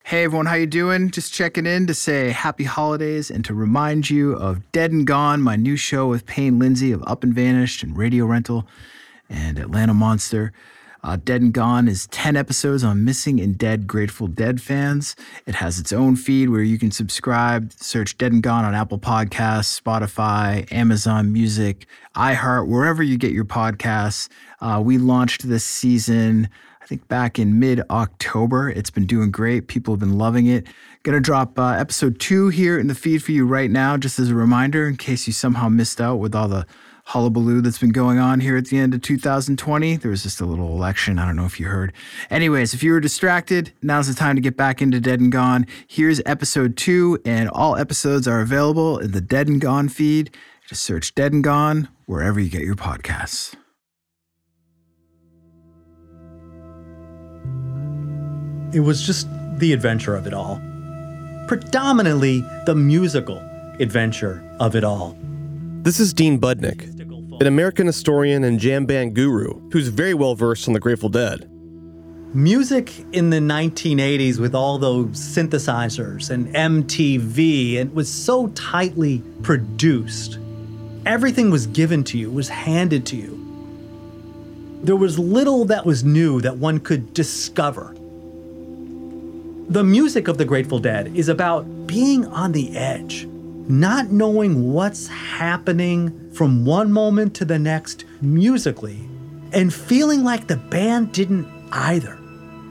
Hey everyone, how you doing? Just checking in to say happy holidays and to remind you of Dead and Gone, my new show with Payne Lindsay of Up and Vanished and Radio Rental and Atlanta Monster. Dead and Gone is 10 episodes on missing and dead Grateful Dead fans. It has its own feed where you can subscribe, search Dead and Gone on Apple Podcasts, Spotify, Amazon Music, iHeart, wherever you get your podcasts. We launched this season, I think back in mid-October. It's been doing great. People have been loving it. Gonna drop episode 2 here in the feed for you right now, just as a reminder in case you somehow missed out with all the hullabaloo that's been going on here at the end of 2020. There was just a little election. I don't know if you heard. Anyways, if you were distracted, now's the time to get back into Dead and Gone. Here's episode 2, and all episodes are available in the Dead and Gone feed. Just search Dead and Gone wherever you get your podcasts. It was just the adventure of it all. Predominantly the musical adventure of it all. This is Dean Budnick, an American historian and jam band guru who's very well versed on the Grateful Dead. Music in the 1980s with all those synthesizers and MTV, it was so tightly produced. Everything was given to you, was handed to you. There was little that was new that one could discover. The music of the Grateful Dead is about being on the edge, not knowing what's happening from one moment to the next musically, and feeling like the band didn't either.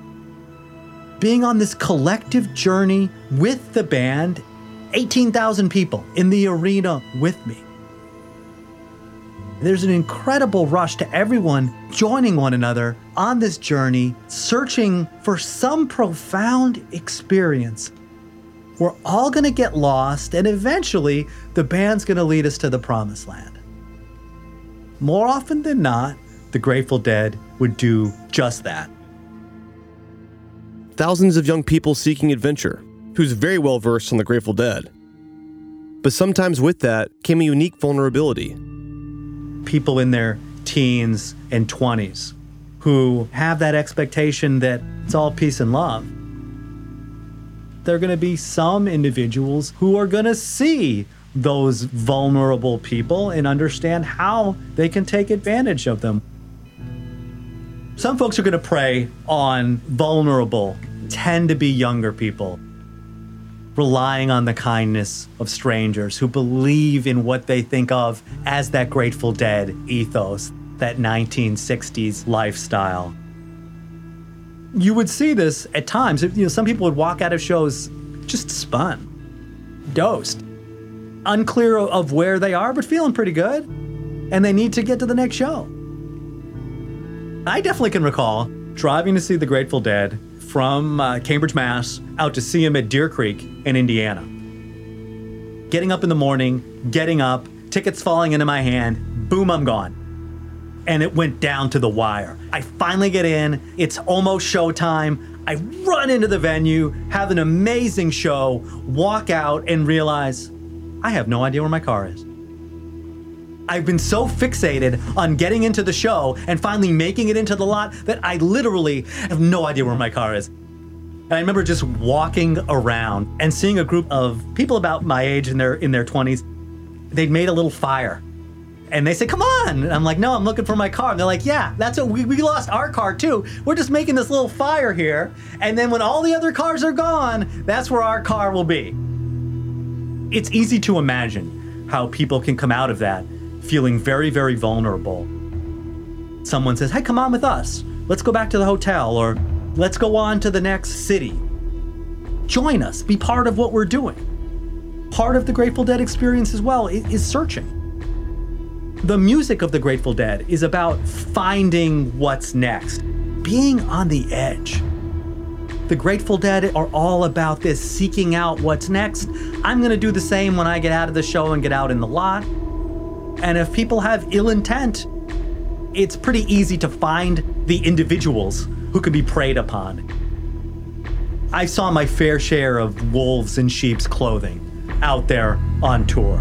Being on this collective journey with the band, 18,000 people in the arena with me. There's an incredible rush to everyone joining one another on this journey, searching for some profound experience. We're all gonna get lost, and eventually the band's gonna lead us to the promised land. More often than not, the Grateful Dead would do just that. Thousands of young people seeking adventure, who's very well versed on the Grateful Dead. But sometimes with that came a unique vulnerability. People in their teens and 20s who have that expectation that it's all peace and love. There are going to be some individuals who are going to see those vulnerable people and understand how they can take advantage of them. Some folks are going to prey on vulnerable, tend to be younger people, relying on the kindness of strangers who believe in what they think of as that Grateful Dead ethos, that 1960s lifestyle. You would see this at times. Some people would walk out of shows just spun, dosed, unclear of where they are, but feeling pretty good, and they need to get to the next show. I definitely can recall driving to see the Grateful Dead from Cambridge, Mass, out to see him at Deer Creek in Indiana. Getting up in the morning, getting up, tickets falling into my hand, boom, I'm gone. And it went down to the wire. I finally get in, it's almost showtime. I run into the venue, have an amazing show, walk out and realize I have no idea where my car is. I've been so fixated on getting into the show and finally making it into the lot that I literally have no idea where my car is. And I remember just walking around and seeing a group of people about my age in their 20s. They'd made a little fire. And they said, come on. And I'm like, no, I'm looking for my car. And they're like, yeah, that's what we lost our car too. We're just making this little fire here. And then when all the other cars are gone, that's where our car will be. It's easy to imagine how people can come out of that feeling very, very vulnerable. Someone says, hey, come on with us. Let's go back to the hotel, or let's go on to the next city. Join us, be part of what we're doing. Part of the Grateful Dead experience as well is searching. The music of the Grateful Dead is about finding what's next, being on the edge. The Grateful Dead are all about this, seeking out what's next. I'm gonna do the same when I get out of the show and get out in the lot. And if people have ill intent, it's pretty easy to find the individuals who can be preyed upon. I saw my fair share of wolves in sheep's clothing out there on tour.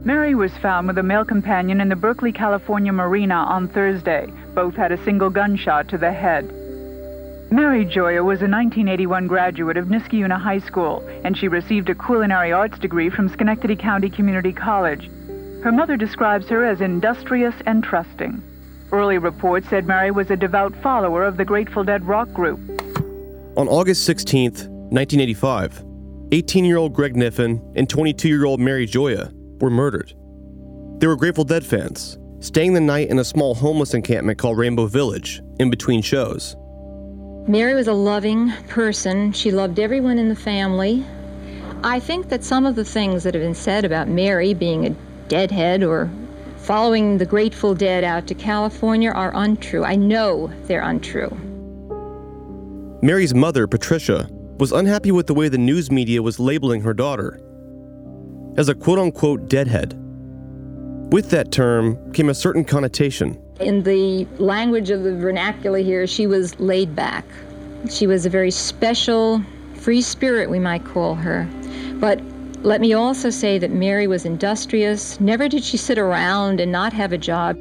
Mary was found with a male companion in the Berkeley, California marina on Thursday. Both had a single gunshot to the head. Mary Joya was a 1981 graduate of Niskayuna High School, and she received a culinary arts degree from Schenectady County Community College. Her mother describes her as industrious and trusting. Early reports said Mary was a devout follower of the Grateful Dead rock group. On August 16, 1985, 18-year-old Greg Kniffen and 22-year-old Mary Joya were murdered. They were Grateful Dead fans, staying the night in a small homeless encampment called Rainbow Village, in between shows. Mary was a loving person. She loved everyone in the family. I think that some of the things that have been said about Mary being a deadhead or following the Grateful Dead out to California are untrue. I know they're untrue. Mary's mother, Patricia, was unhappy with the way the news media was labeling her daughter as a quote-unquote deadhead. With that term came a certain connotation. In the language of the vernacular here, she was laid back. She was a very special, free spirit, we might call her. But let me also say that Mary was industrious. Never did she sit around and not have a job.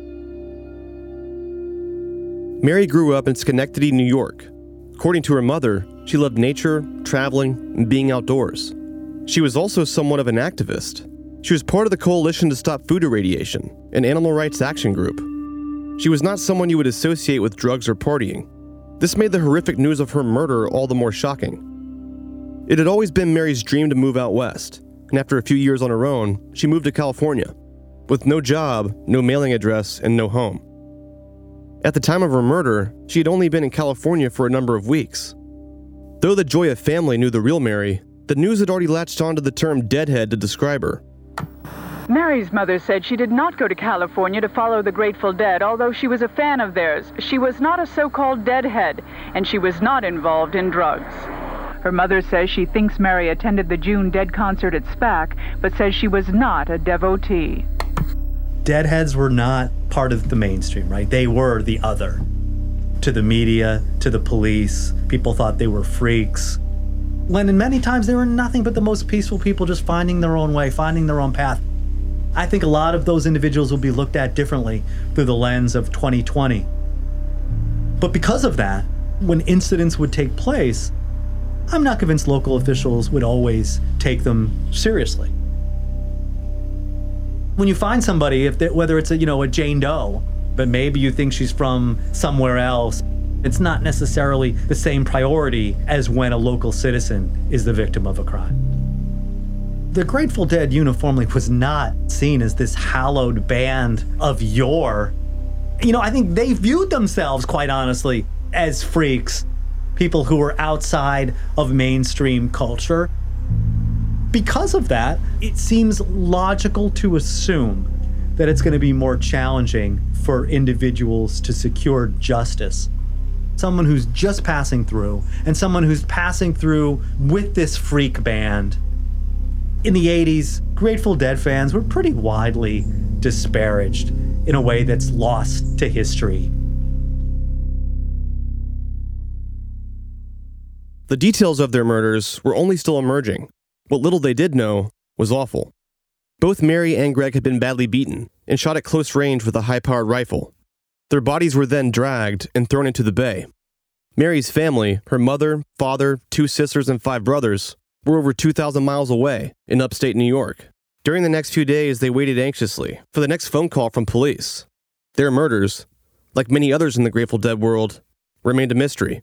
Mary grew up in Schenectady, New York. According to her mother, she loved nature, traveling, and being outdoors. She was also somewhat of an activist. She was part of the Coalition to Stop Food Irradiation, an animal rights action group. She was not someone you would associate with drugs or partying. This made the horrific news of her murder all the more shocking. It had always been Mary's dream to move out west, and after a few years on her own, she moved to California, with no job, no mailing address, and no home. At the time of her murder, she had only been in California for a number of weeks. Though the Joya family knew the real Mary, the news had already latched onto the term deadhead to describe her. Mary's mother said she did not go to California to follow the Grateful Dead, although she was a fan of theirs. She was not a so-called deadhead, and she was not involved in drugs. Her mother says she thinks Mary attended the June Dead concert at SPAC, but says she was not a devotee. Deadheads were not part of the mainstream, right? They were the other. To the media, to the police, people thought they were freaks. When many times they were nothing but the most peaceful people, just finding their own way, finding their own path. I think a lot of those individuals will be looked at differently through the lens of 2020. But because of that, when incidents would take place, I'm not convinced local officials would always take them seriously. When you find somebody, whether it's a Jane Doe, but maybe you think she's from somewhere else, it's not necessarily the same priority as when a local citizen is the victim of a crime. The Grateful Dead uniformly was not seen as this hallowed band of yore. I think they viewed themselves, quite honestly, as freaks, people who were outside of mainstream culture. Because of that, it seems logical to assume that it's going to be more challenging for individuals to secure justice. Someone who's just passing through, and someone who's passing through with this freak band. In the 80s, Grateful Dead fans were pretty widely disparaged in a way that's lost to history. The details of their murders were only still emerging. What little they did know was awful. Both Mary and Greg had been badly beaten and shot at close range with a high-powered rifle. Their bodies were then dragged and thrown into the bay. Mary's family, her mother, father, 2 sisters, and 5 brothers, were over 2,000 miles away in upstate New York. During the next few days, they waited anxiously for the next phone call from police. Their murders, like many others in the Grateful Dead world, remained a mystery.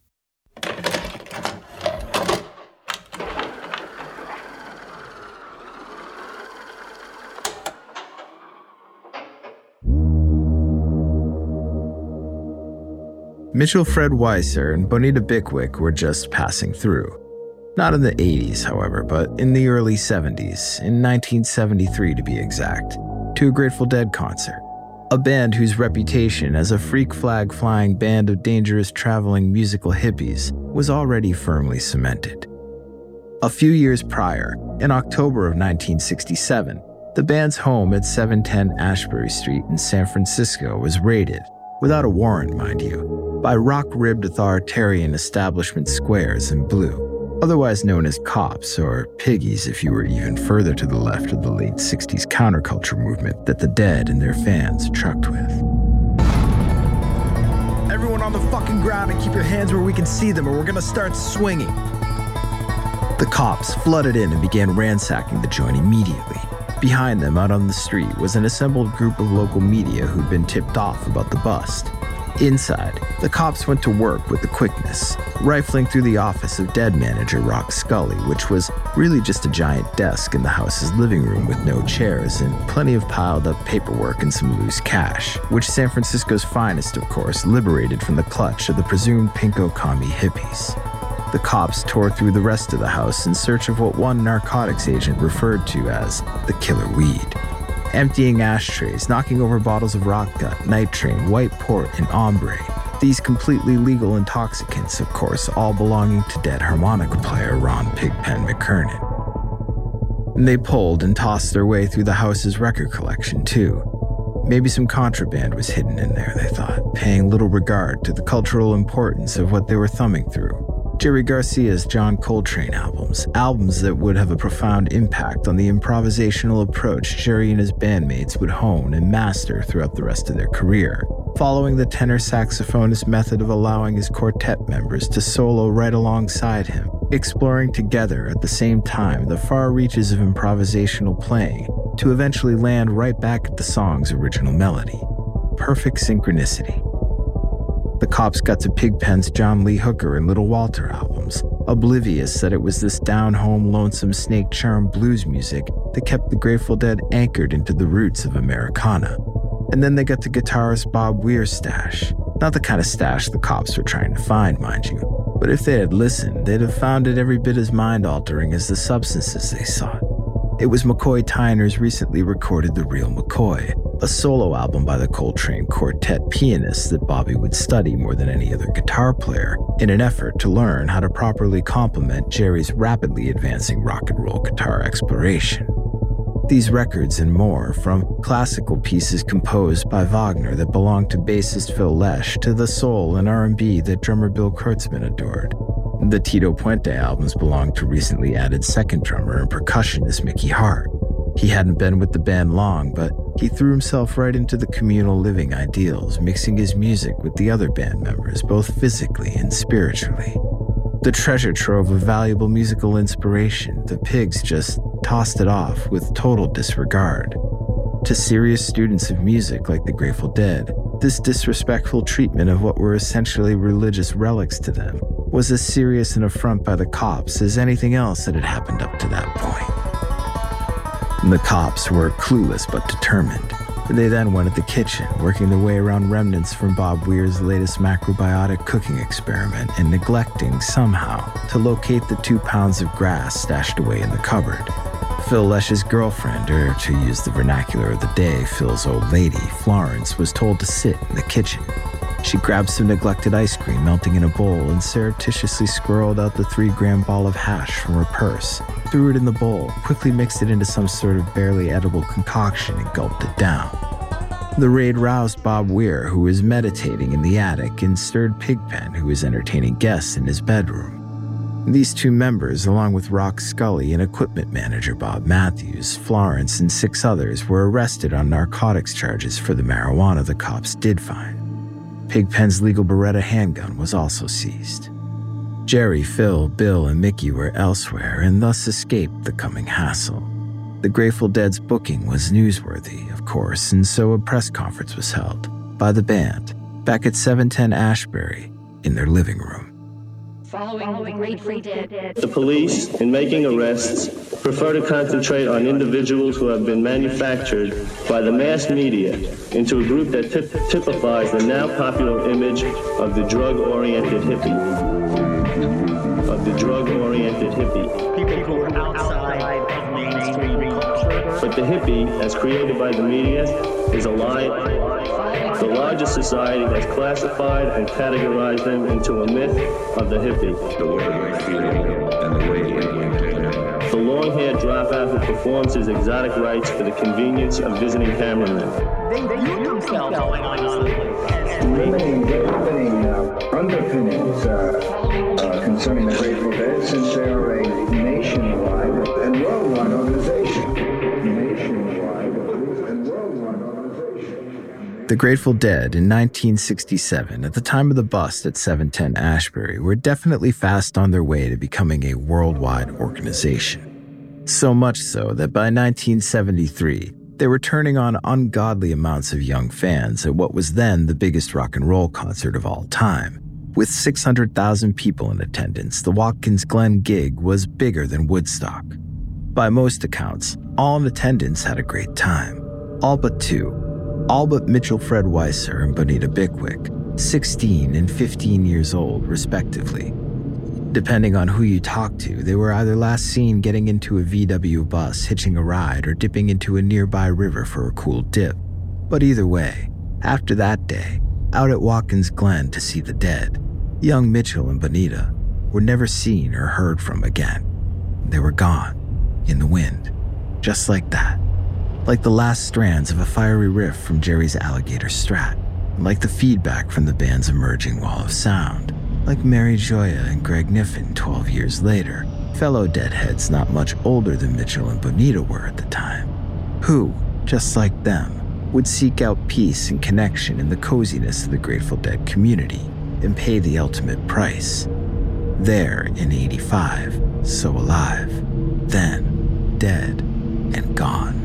Mitchell Fred Weiser and Bonita Bickwick were just passing through. Not in the 80s, however, but in the early 70s, in 1973 to be exact, to a Grateful Dead concert. A band whose reputation as a freak flag-flying band of dangerous traveling musical hippies was already firmly cemented. A few years prior, in October of 1967, the band's home at 710 Ashbury Street in San Francisco was raided, without a warrant, mind you, by rock-ribbed authoritarian establishment squares in blue. otherwise known as cops, or piggies if you were even further to the left of the late 60s counterculture movement that the Dead and their fans trucked with. Everyone on the fucking ground and keep your hands where we can see them, or we're gonna start swinging. The cops flooded in and began ransacking the joint immediately. Behind them, out on the street, was an assembled group of local media who'd been tipped off about the bust. Inside, the cops went to work with the quickness, rifling through the office of Dead manager Rock Scully, which was really just a giant desk in the house's living room with no chairs and plenty of piled up paperwork and some loose cash, which San Francisco's finest, of course, liberated from the clutch of the presumed pinko commie hippies. The cops tore through the rest of the house in search of what one narcotics agent referred to as the killer weed. Emptying ashtrays, knocking over bottles of rock gut, night train, white port, and ombre. These completely legal intoxicants, of course, all belonging to dead harmonica player Ron Pigpen McKernan. They pulled and tossed their way through the house's record collection, too. Maybe some contraband was hidden in there, they thought, paying little regard to the cultural importance of what they were thumbing through. Jerry Garcia's John Coltrane albums that would have a profound impact on the improvisational approach Jerry and his bandmates would hone and master throughout the rest of their career, following the tenor saxophonist method of allowing his quartet members to solo right alongside him, exploring together at the same time the far reaches of improvisational playing to eventually land right back at the song's original melody. Perfect synchronicity. The cops got to Pigpen's John Lee Hooker and Little Walter albums, oblivious that it was this down-home, lonesome snake charm blues music that kept the Grateful Dead anchored into the roots of Americana. And then they got to guitarist Bob Weir's stash. Not the kind of stash the cops were trying to find, mind you, but if they had listened, they'd have found it every bit as mind-altering as the substances they sought. It was McCoy Tyner's recently recorded The Real McCoy, a solo album by the Coltrane Quartet pianist that Bobby would study more than any other guitar player in an effort to learn how to properly complement Jerry's rapidly advancing rock and roll guitar exploration. These records and more, from classical pieces composed by Wagner that belonged to bassist Phil Lesh to the soul and R&B that drummer Bill Kurtzman adored. The Tito Puente albums belonged to recently added second drummer and percussionist Mickey Hart. He hadn't been with the band long, but he threw himself right into the communal living ideals, mixing his music with the other band members, both physically and spiritually. The treasure trove of valuable musical inspiration, the Pigs just tossed it off with total disregard. To serious students of music like the Grateful Dead, this disrespectful treatment of what were essentially religious relics to them was as serious an affront by the cops as anything else that had happened up to that point. The cops were clueless but determined. They then went at the kitchen, working their way around remnants from Bob Weir's latest macrobiotic cooking experiment and neglecting, somehow, to locate the 2 pounds of grass stashed away in the cupboard. Phil Lesh's girlfriend, or to use the vernacular of the day, Phil's old lady, Florence, was told to sit in the kitchen. She grabbed some neglected ice cream melting in a bowl and surreptitiously squirreled out the 3-gram ball of hash from her purse, threw it in the bowl, quickly mixed it into some sort of barely edible concoction and gulped it down. The raid roused Bob Weir, who was meditating in the attic, and stirred Pigpen, who was entertaining guests in his bedroom. These 2 members, along with Rock Scully and equipment manager Bob Matthews, Florence, and 6 others, were arrested on narcotics charges for the marijuana the cops did find. Pigpen's legal Beretta handgun was also seized. Jerry, Phil, Bill, and Mickey were elsewhere and thus escaped the coming hassle. The Grateful Dead's booking was newsworthy, of course, and so a press conference was held by the band back at 710 Ashbury in their living room. Following the Grateful Dead. The police, in making arrests, prefer to concentrate on individuals who have been manufactured by the mass media into a group that typifies the now popular image of the drug-oriented hippie. People who are outside of mainstream culture. But the hippie, as created by the media, is a lie. The larger society has classified and categorized them into a myth of the hippie. The way they feel and the way they think. the long-haired dropout who performs his exotic rites for the convenience of visiting cameramen. They view themselves limiting underpinnings concerning the Grateful Dead, since they are a nationwide and worldwide organization. The Grateful Dead in 1967, at the time of the bust at 710 Ashbury, were definitely fast on their way to becoming a worldwide organization. So much so that by 1973, they were turning on ungodly amounts of young fans at what was then the biggest rock and roll concert of all time. With 600,000 people in attendance, the Watkins Glen gig was bigger than Woodstock. By most accounts, all in attendance had a great time. All but two. All but Mitchell Fred Weiser and Bonita Bickwick, 16 and 15 years old, respectively. Depending on who you talk to, they were either last seen getting into a VW bus, hitching a ride, or dipping into a nearby river for a cool dip. But either way, after that day, out at Watkins Glen to see the Dead, young Mitchell and Bonita were never seen or heard from again. They were gone, in the wind, just like that. Like the last strands of a fiery riff from Jerry's Alligator Strat, like the feedback from the band's emerging wall of sound, like Mary Joya and Greg Niffen 12 years later, fellow Deadheads not much older than Mitchell and Bonita were at the time, who, just like them, would seek out peace and connection in the coziness of the Grateful Dead community and pay the ultimate price. There in 85, so alive, then dead and gone.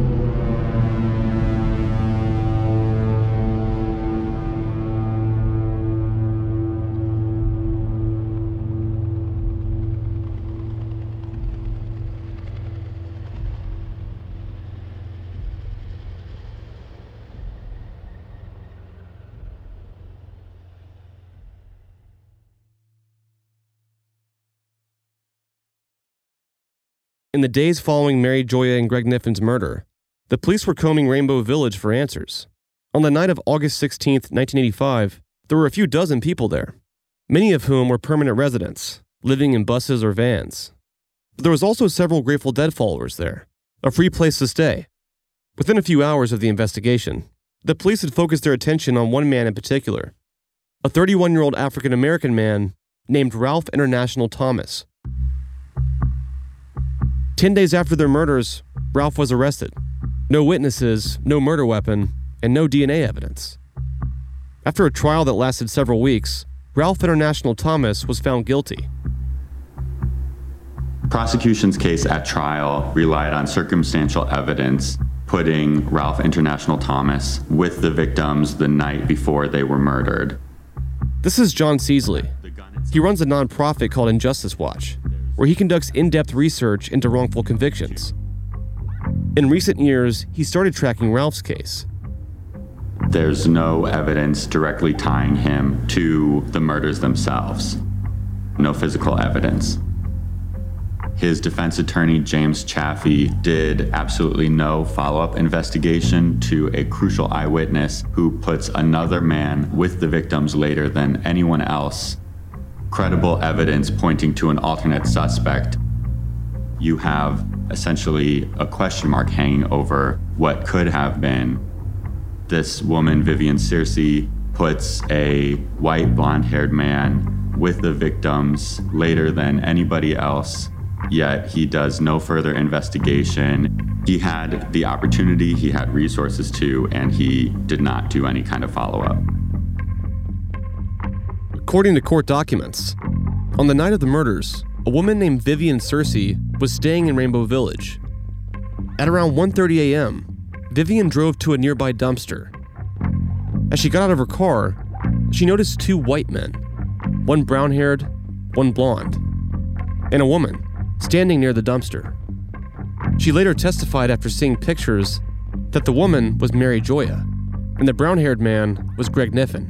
In the days following Mary Joya and Greg Niffen's murder, the police were combing Rainbow Village for answers. On the night of August 16, 1985, there were a few dozen people there, many of whom were permanent residents, living in buses or vans. But there was also several Grateful Dead followers there, a free place to stay. Within a few hours of the investigation, the police had focused their attention on one man in particular, a 31-year-old African-American man named Ralph International Thomas. 10 days after their murders, Ralph was arrested. No witnesses, no murder weapon, and no DNA evidence. After a trial that lasted several weeks, Ralph International Thomas was found guilty. Prosecution's case at trial relied on circumstantial evidence putting Ralph International Thomas with the victims the night before they were murdered. This is John Seasley. He runs a nonprofit called Injustice Watch, where he conducts in-depth research into wrongful convictions. In recent years, he started tracking Ralph's case. There's no evidence directly tying him to the murders themselves. No physical evidence. His defense attorney, James Chaffee, did absolutely no follow-up investigation to a crucial eyewitness who puts another man with the victims later than anyone else. Credible evidence pointing to an alternate suspect. You have essentially a question mark hanging over what could have been. This woman, Vivian Searcy, puts a white blonde-haired man with the victims later than anybody else, yet he does no further investigation. He had the opportunity, he had resources to, and he did not do any kind of follow-up. According to court documents, on the night of the murders, a woman named Vivian Searcy was staying in Rainbow Village. At around 1:30 a.m., Vivian drove to a nearby dumpster. As she got out of her car, she noticed two white men, one brown-haired, one blonde, and a woman standing near the dumpster. She later testified after seeing pictures that the woman was Mary Joya, and the brown-haired man was Greg Niffen.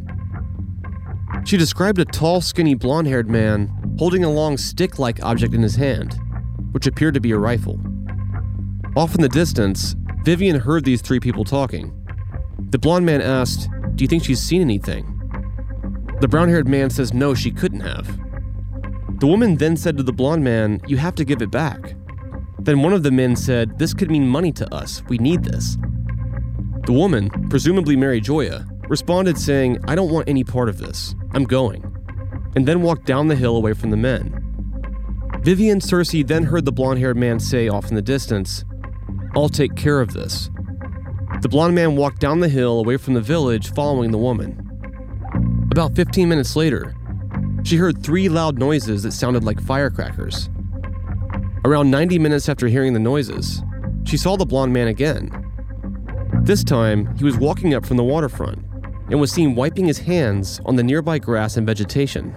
She described a tall, skinny, blonde-haired man holding a long stick-like object in his hand, which appeared to be a rifle. Off in the distance, Vivian heard these three people talking. The blonde man asked, "Do you think she's seen anything?" The brown-haired man says no, she couldn't have. The woman then said to the blonde man, "You have to give it back." Then one of the men said, "This could mean money to us. We need this." The woman, presumably Mary Joya, responded saying, "I don't want any part of this. I'm going," and then walked down the hill away from the men. Vivian Searcy then heard the blonde-haired man say off in the distance, "I'll take care of this." The blonde man walked down the hill away from the village following the woman. About 15 minutes later, she heard 3 loud noises that sounded like firecrackers. Around 90 minutes after hearing the noises, she saw the blonde man again. This time, he was walking up from the waterfront and was seen wiping his hands on the nearby grass and vegetation.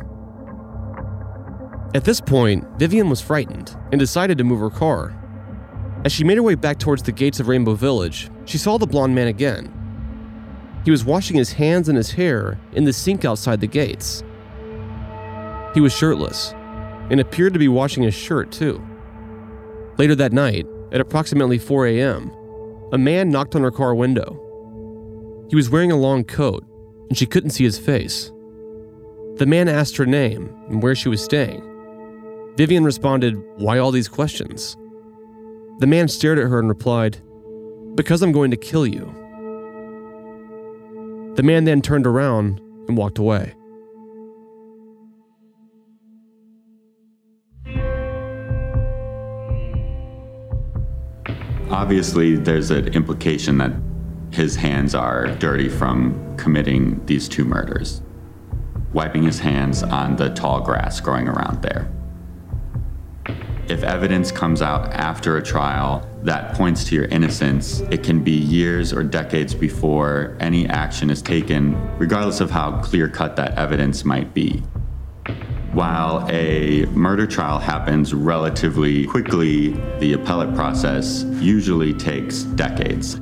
At this point, Vivian was frightened and decided to move her car. As she made her way back towards the gates of Rainbow Village, she saw the blonde man again. He was washing his hands and his hair in the sink outside the gates. He was shirtless and appeared to be washing his shirt too. Later that night, at approximately 4 a.m., a man knocked on her car window. He was wearing a long coat, and she couldn't see his face. The man asked her name and where she was staying. Vivian responded, "Why all these questions?" The man stared at her and replied, "Because I'm going to kill you." The man then turned around and walked away. Obviously, there's an implication that his hands are dirty from committing these 2 murders, wiping his hands on the tall grass growing around there. If evidence comes out after a trial that points to your innocence, it can be years or decades before any action is taken, regardless of how clear-cut that evidence might be. While a murder trial happens relatively quickly, the appellate process usually takes decades.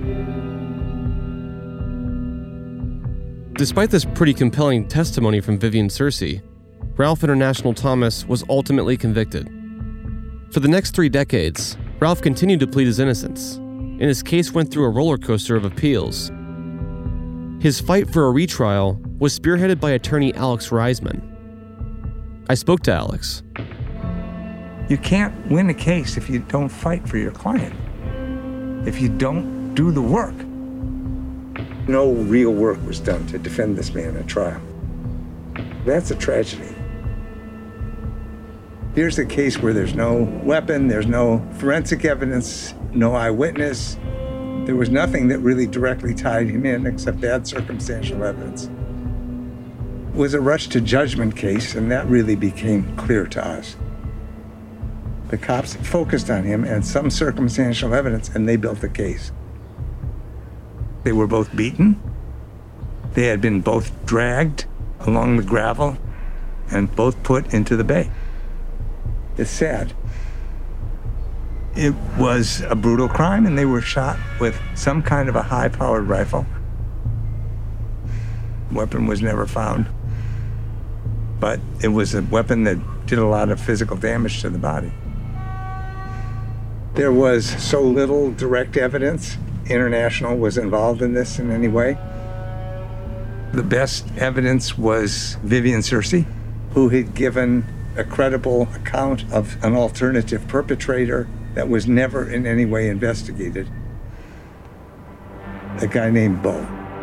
Despite this pretty compelling testimony from Vivian Searcy, Ralph International Thomas was ultimately convicted. For the next 3 decades, Ralph continued to plead his innocence, and his case went through a roller coaster of appeals. His fight for a retrial was spearheaded by attorney Alex Reisman. I spoke to Alex. You can't win a case if you don't fight for your client, if you don't do the work. No real work was done to defend this man at trial. That's a tragedy. Here's a case where there's no weapon, there's no forensic evidence, no eyewitness. There was nothing that really directly tied him in except bad circumstantial evidence. It was a rush to judgment case, and that really became clear to us. The cops focused on him and some circumstantial evidence, and they built the case. They were both beaten. They had been both dragged along the gravel and both put into the bay. It's sad. It was a brutal crime, and they were shot with some kind of a high-powered rifle. Weapon was never found, but it was a weapon that did a lot of physical damage to the body. There was so little direct evidence International was involved in this in any way. The best evidence was Vivian Searcy, who had given a credible account of an alternative perpetrator that was never in any way investigated. A guy named Bo.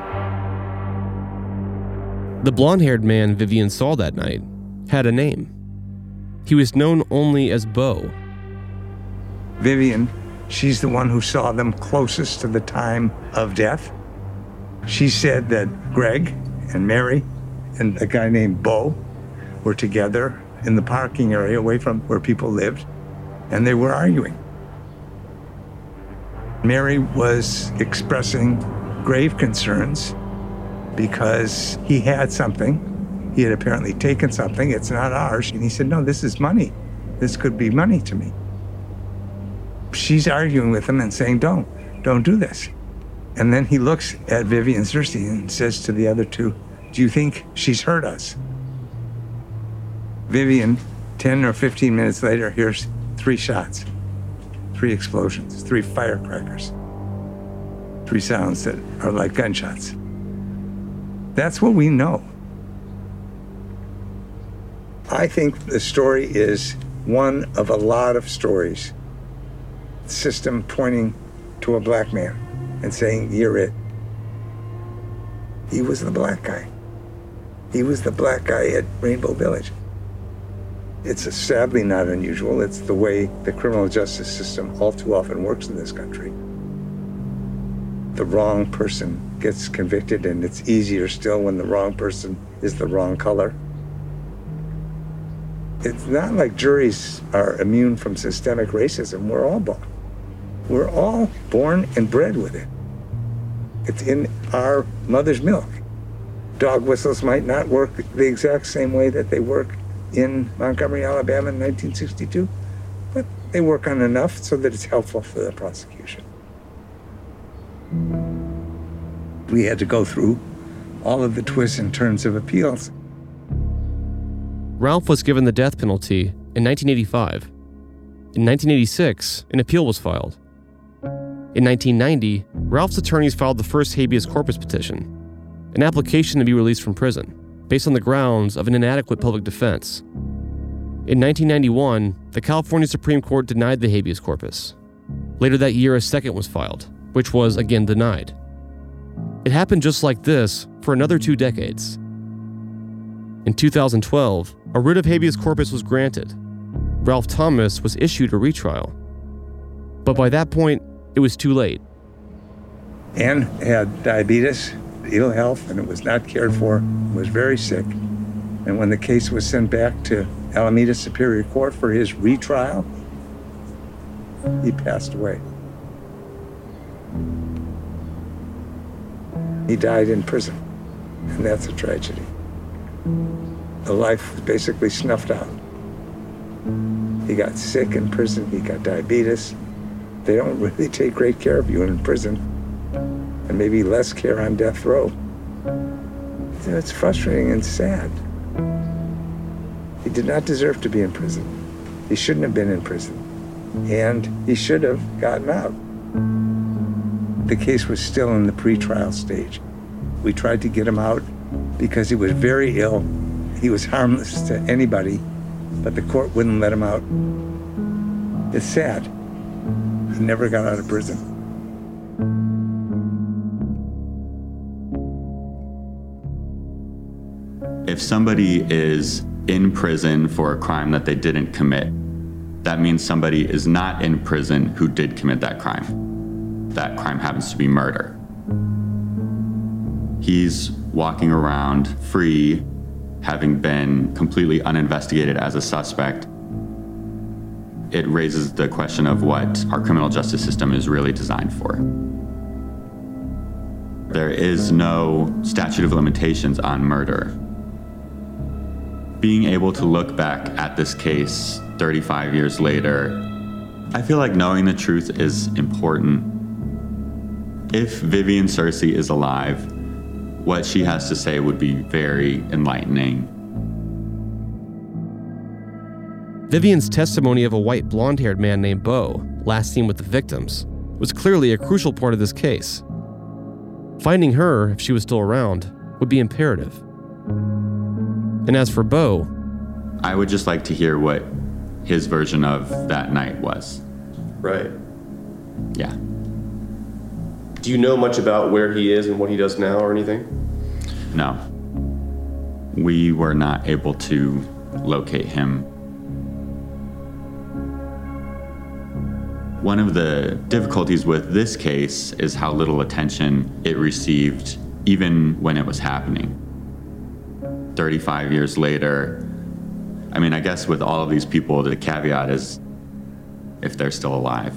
The blonde-haired man Vivian saw that night had a name. He was known only as Bo. Vivian, she's the one who saw them closest to the time of death. She said that Greg and Mary and a guy named Bo were together in the parking area away from where people lived, and they were arguing. Mary was expressing grave concerns because he had something. He had apparently taken something. It's not ours. And he said, "No, this is money. This could be money to me." She's arguing with him and saying, don't do this. And then he looks at Vivian Searcy and says to the other two, "Do you think she's hurt us?" Vivian, 10 or 15 minutes later, hears 3 shots, 3 explosions, 3 firecrackers, 3 sounds that are like gunshots. That's what we know. I think the story is one of a lot of stories system pointing to a black man and saying, "You're it." He was the black guy. He was the black guy at Rainbow Village. It's sadly not unusual. It's the way the criminal justice system all too often works in this country. The wrong person gets convicted, and it's easier still when the wrong person is the wrong color. It's not like juries are immune from systemic racism. We're all born and bred with it. It's in our mother's milk. Dog whistles might not work the exact same way that they work in Montgomery, Alabama in 1962, but they work on enough so that it's helpful for the prosecution. We had to go through all of the twists and turns of appeals. Ralph was given the death penalty in 1985. In 1986, an appeal was filed. In 1990, Ralph's attorneys filed the first habeas corpus petition, an application to be released from prison, based on the grounds of an inadequate public defense. In 1991, the California Supreme Court denied the habeas corpus. Later that year, a second was filed, which was again denied. It happened just like this for another 2 decades. In 2012, a writ of habeas corpus was granted. Ralph Thomas was issued a retrial. But by that point, it was too late. Ann had diabetes, ill health, and it was not cared for, was very sick. And when the case was sent back to Alameda Superior Court for his retrial, he passed away. He died in prison, and that's a tragedy. The life was basically snuffed out. He got sick in prison, he got diabetes. They don't really take great care of you in prison, and maybe less care on death row. It's frustrating and sad. He did not deserve to be in prison. He shouldn't have been in prison, and he should have gotten out. The case was still in the pretrial stage. We tried to get him out because he was very ill. He was harmless to anybody, but the court wouldn't let him out. It's sad. He never got out of prison. If somebody is in prison for a crime that they didn't commit, that means somebody is not in prison who did commit that crime. That crime happens to be murder. He's walking around free, having been completely uninvestigated as a suspect. It raises the question of what our criminal justice system is really designed for. There is no statute of limitations on murder. Being able to look back at this case 35 years later, I feel like knowing the truth is important. If Vivian Searcy is alive, what she has to say would be very enlightening. Vivian's testimony of a white blonde-haired man named Bo, last seen with the victims, was clearly a crucial part of this case. Finding her, if she was still around, would be imperative. And as for Bo, I would just like to hear what his version of that night was. Right. Yeah. Do you know much about where he is and what he does now or anything? No. We were not able to locate him. One of the difficulties with this case is how little attention it received, even when it was happening. 35 years later, I mean, I guess with all of these people, the caveat is if they're still alive.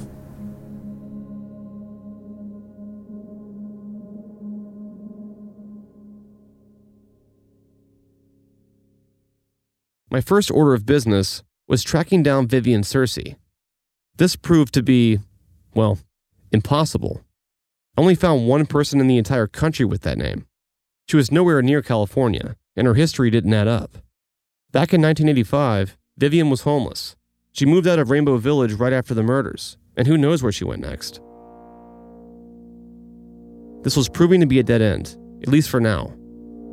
my first order of business was tracking down Vivian Searcy. This proved to be, well, impossible. I only found one person in the entire country with that name. She was nowhere near California, and her history didn't add up. Back in 1985, Vivian was homeless. She moved out of Rainbow Village right after the murders, and who knows where she went next. This was proving to be a dead end, at least for now.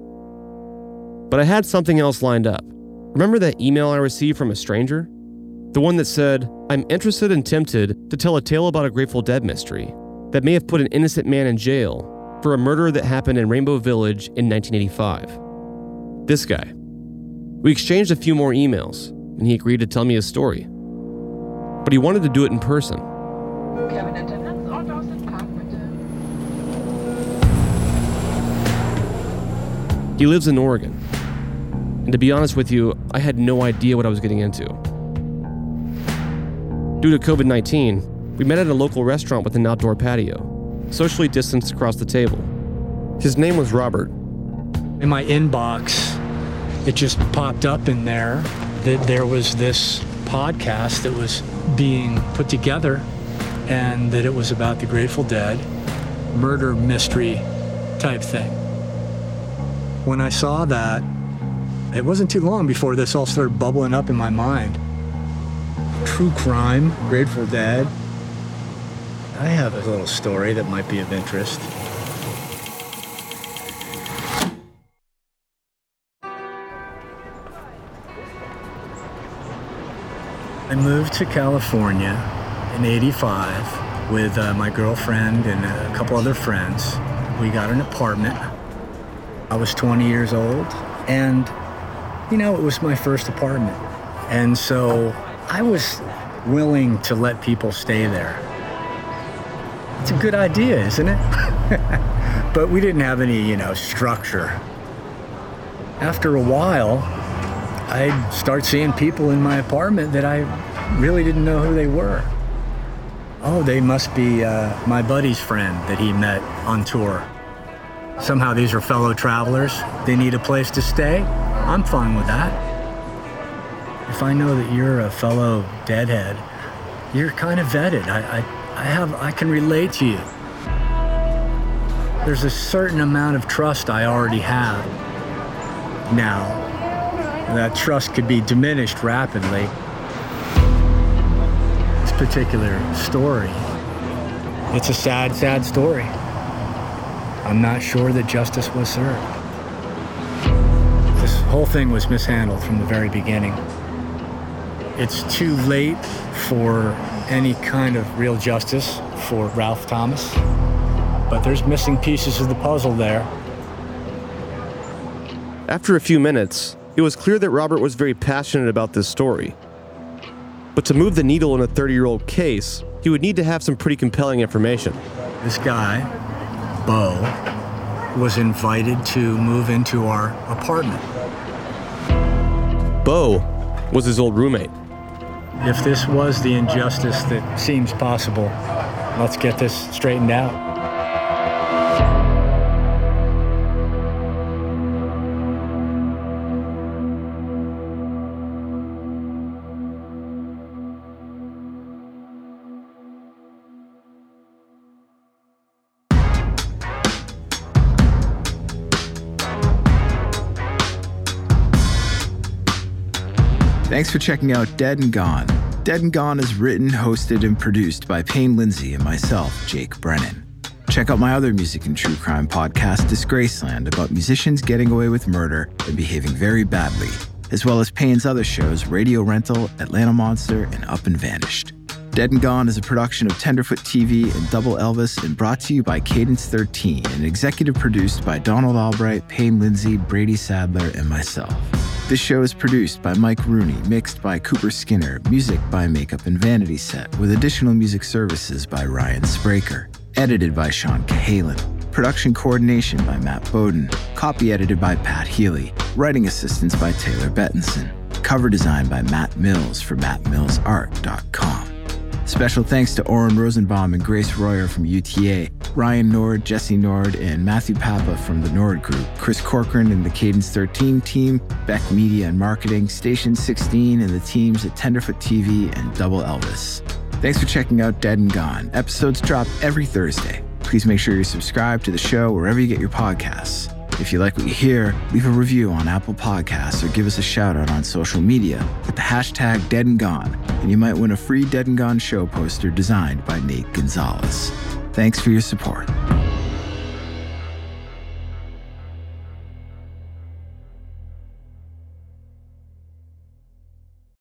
But I had something else lined up. Remember that email I received from a stranger? The one that said, "I'm interested and tempted to tell a tale about a Grateful Dead mystery that may have put an innocent man in jail for a murder that happened in Rainbow Village in 1985. This guy. We exchanged a few more emails, and he agreed to tell me his story. But he wanted to do it in person. He lives in Oregon. And to be honest with you, I had no idea what I was getting into. Due to COVID-19, we met at a local restaurant with an outdoor patio, socially distanced across the table. His name was Robert. In my inbox, it just popped up in there that there was this podcast that was being put together and that it was about the Grateful Dead, murder mystery type thing. When I saw that, it wasn't too long before this all started bubbling up in my mind. True crime, Grateful Dead. I have a little story that might be of interest. I moved to California in '85 with my girlfriend and a couple other friends. We got an apartment. I was 20 years old, and it was my first apartment. And so I was willing to let people stay there. It's a good idea, isn't it? But we didn't have any, structure. After a while, I'd start seeing people in my apartment that I really didn't know who they were. Oh, they must be my buddy's friend that he met on tour. Somehow these are fellow travelers. They need a place to stay. I'm fine with that. If I know that you're a fellow deadhead, you're kind of vetted. I can relate to you. There's a certain amount of trust I already have. Now, that trust could be diminished rapidly. This particular story, it's a sad, sad story. I'm not sure that justice was served. This whole thing was mishandled from the very beginning. It's too late for any kind of real justice for Ralph Thomas, but there's missing pieces of the puzzle there. After a few minutes, it was clear that Robert was very passionate about this story. But to move the needle in a 30-year-old case, he would need to have some pretty compelling information. This guy, Bo, was invited to move into our apartment. Bo was his old roommate. If this was the injustice that seems possible, let's get this straightened out. Thanks for checking out Dead and Gone. Dead and Gone is written, hosted, and produced by Payne Lindsay and myself, Jake Brennan. Check out my other music and true crime podcast, Disgraceland, about musicians getting away with murder and behaving very badly, as well as Payne's other shows, Radio Rental, Atlanta Monster, and Up and Vanished. Dead and Gone is a production of Tenderfoot TV and Double Elvis and brought to you by Cadence 13 and executive produced by Donald Albright, Payne Lindsay, Brady Sadler, and myself. This show is produced by Mike Rooney, mixed by Cooper Skinner, music by Makeup and Vanity Set, with additional music services by Ryan Spraker, edited by Sean Cahalan, production coordination by Matt Bowden, copy edited by Pat Healy, writing assistance by Taylor Bettinson, cover design by Matt Mills for mattmillsart.com. Special thanks to Oren Rosenbaum and Grace Royer from UTA, Ryan Nord, Jesse Nord, and Matthew Papa from the Nord Group, Chris Corcoran and the Cadence 13 team, Beck Media and Marketing, Station 16, and the teams at Tenderfoot TV and Double Elvis. Thanks for checking out Dead and Gone. Episodes drop every Thursday. Please make sure you're subscribed to the show wherever you get your podcasts. If you like what you hear, leave a review on Apple Podcasts or give us a shout out on social media with the hashtag Dead and Gone, and you might win a free Dead and Gone show poster designed by Nate Gonzalez. Thanks for your support.